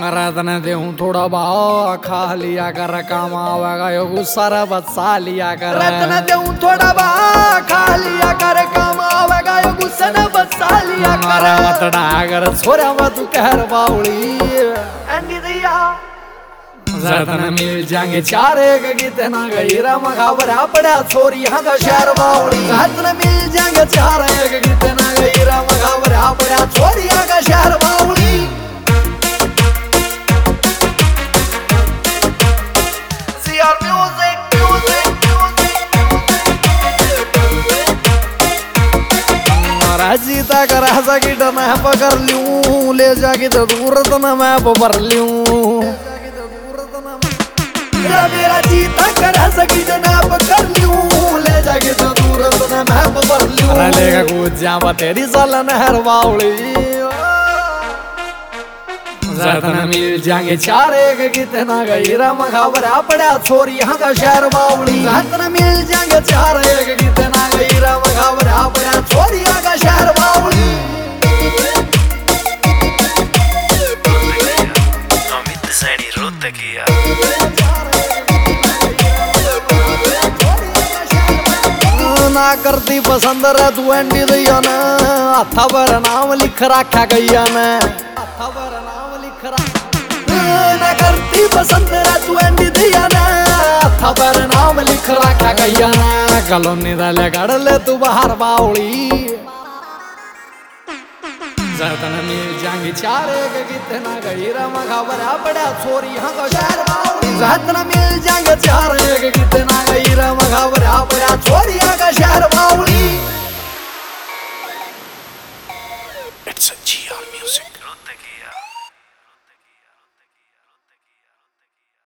रतन देऊं थोड़ा भाव खा लिया कर काम आवेगा यो गुस्सा रे बच्चा लिया कर रतन देऊं थोड़ा भाव खा लिया कर काम आवेगा यो गुस्सा रे बच्चा लिया कर मत डागर छोरा मत कहर बाउली एंडी दिया रतन मिल जाएंगे चार एक गीते ना गई रम घबरा पड़ा छोरी यहाँ का शहर बाउली रतन मिल जाएंगे चार एक गीते ना गई रम घबरा पड़ा छोरी यहाँ का शहर बाउली जीता कर ऐसा की मैं पकड़ लूं ले जाके तो दूर तो ना मैं भर लूं मेरा जीता कर ऐसा की मैं पकड़ लूं ले जाके तो दूर तो ना मैं भर लूं अरे लेगा कूद जावा तेरी साला नहर बावली रतन मिल जाएंगे चार एक कितना गई रम घबरा पड़ा छोरी यहाँ का शहर बावली रतन मिल जाएंगे चार एक कितना गई रम घबरा पड़ा छोरी यहाँ का शहर बावली अमित सैनी रोहतकिया ना करती पसंद रे तू एंडी दैया ने हथा पर नाम लिख रखा गैया ने हथा पर नाम लिख रखा ना करती पसंद रे तू एंडी दैया ने हथा पर नाम लिख रखा गैया ने कलोनी दाले गड़ ले तू बाहर बावली रतन मिल जाएंगे चार एक कितना गई रम घबरा पड़ा छोरी यहाँ का शहर बावली रतन मिल जाएंगे चार एक कितना गई रम घबरा पड़ा छोरी यहाँ का शहर